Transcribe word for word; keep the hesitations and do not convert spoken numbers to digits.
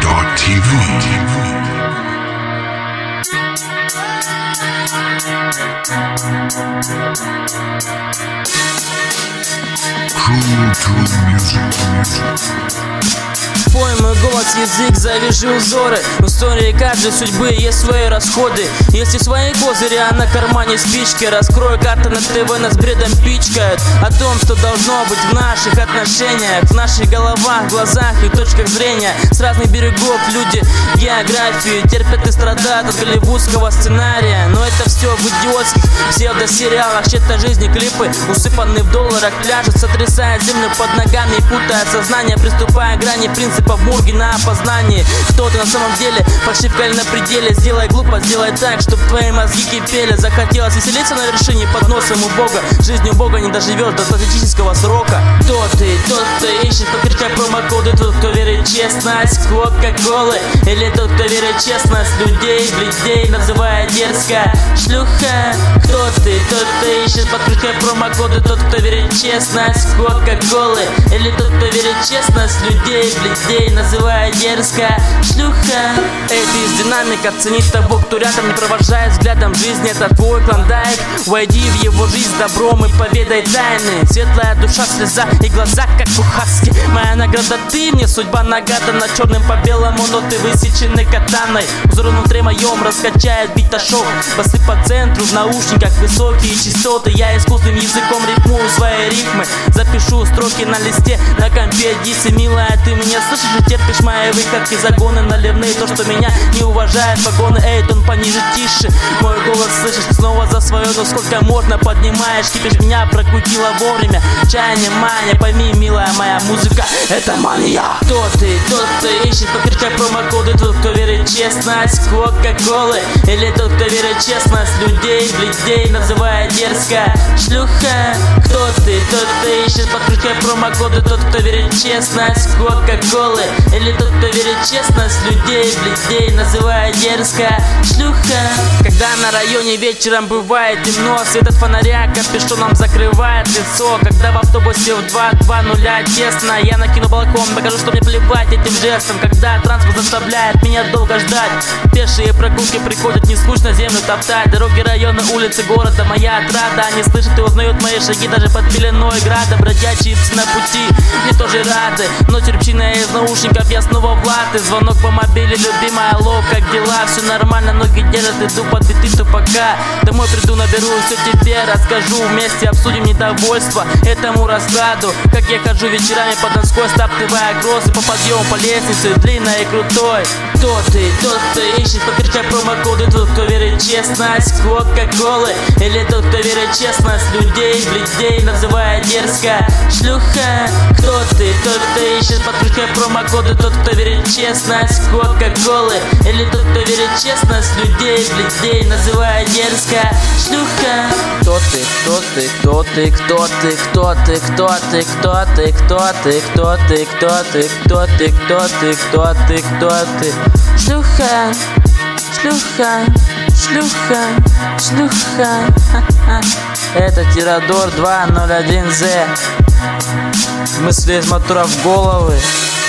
Пой мой голос, язык, завяжи узоры. В истории каждой судьбы есть свои расходы. Если свои козыри, а на кармане спички. Раскрою карты на ТВ, нас бредом пичкают о том, что должно быть в наших отношениях, в наших головах, глазах и точках зрения. С разных берегов люди географию терпят и страдают от голливудского сценария. Но это все в идиотских псевдосериалах. Чьей-то жизни клипы, усыпанные в долларах пляжи, сотрясая землю под ногами и путая сознание, приступая к грани принципа Мурги на опознании. Кто ты на самом деле? Фальшивка или на пределе? Сделай глупо, сделай так, чтоб твои мозги кипели. Захотелось веселиться на вершине под носом у Бога. Жизнью Бога не доживешь до статистического срока. Кто ты? Тот, кто ищет по крючкам промокоды. Тот, кто верит в честность Кока-Колы. Или тот, кто верит в честность людей, бледей, называя дерзко шлюха. Кто ты? Тот, кто ищет под крючкам промокоды. Тот, кто верит в честность Кока-Колы. Или тот, кто верит в честность людей, бледей, называя дерзко шлюха. Эй, ты из динамика, цени того, кто рядом, не провожая взглядом жизни. Это твой клондайк, войди в его жизнь добром и поведай тайны. Светлая душа, слеза и глаза, как у хаски. Моя награда ты, мне судьба нагадана черным по белому, но ты высечены катаной. Узор внутри моем раскачает бита-шоу. Басы по центру, в наушниках высокие частоты. Я искусственным языком рифмую свои рифмы. Запишу строки на листе, на компе дисы. Милая, ты меня слышишь и терпишь мои выходки, загоны наливные. То, что меня не уважает погоны. Эй, тон пониже, тише. Мой голос слышишь снова за свое. Но сколько можно поднимаешь, кипишь, меня прокрутила вовремя. Чаяние, мания, пойми, милая моя, музыка — это мания. Кто ты? Тот, кто ищет по крючкам промокоды. Тот, кто верит в честность Кока-Колы. Или тот, кто верит в честность людей, бледей, называя дерзко шлюха. Кто ты? Тот, кто ищет по крючкам промокоды. Тот, кто верит в честность Кока-Колы. Или тот, кто верит в честность людей, бледей, называя дерзко шлюха. Когда на районе вечером бывает темно, свет от фонаря капюшоном закрывает лицо. Когда в автобусе в два два нуля тесно, я накину балкон, покажу, что мне плевать этим жестом. Когда транспорт заставляет меня долго ждать, пешие прогулки приходят не скучно землю топтать. Дороги района, улицы города, моя отрада. Они слышат и узнают мои шаги даже под пеленой града. Бродячие псы на пути мне тоже рады, но терпчина из наушников, я снова в латы. Звонок по мобиле, любимая, алло, как дела? Все нормально, ноги держат, иду под биты тупака. Домой приду, наберу, все тебе расскажу. Вместе обсудим недовольство этому раскладу. Как я хожу вечерами под Донской, стаптывая грозы по подъему по лестнице, длинной и крутой. Кто ты? Тот, кто ищет по крючкам промокоды. Тот, кто верит в честность Кока-Колы. Или тот, кто верит в честность людей, бледей, называя дерзко шлюха. Кто ты? Тот, кто ищет под крючкам промокоды. Тот, кто верит в честность Кока-Колы. Или тот, кто верит в честность людей, бледей, называя дерзко шлюха. Кто ты? Кто ты? Кто ты? Кто ты? Кто ты? Кто ты? Кто ты? Кто ты? Кто ты? Кто ты? Кто ты? Кто ты? Кто ты? Кто ты? Шлюха, шлюха, шлюха, шлюха. Это Тирадор два ноль один зет. Мысли из мотора в головы.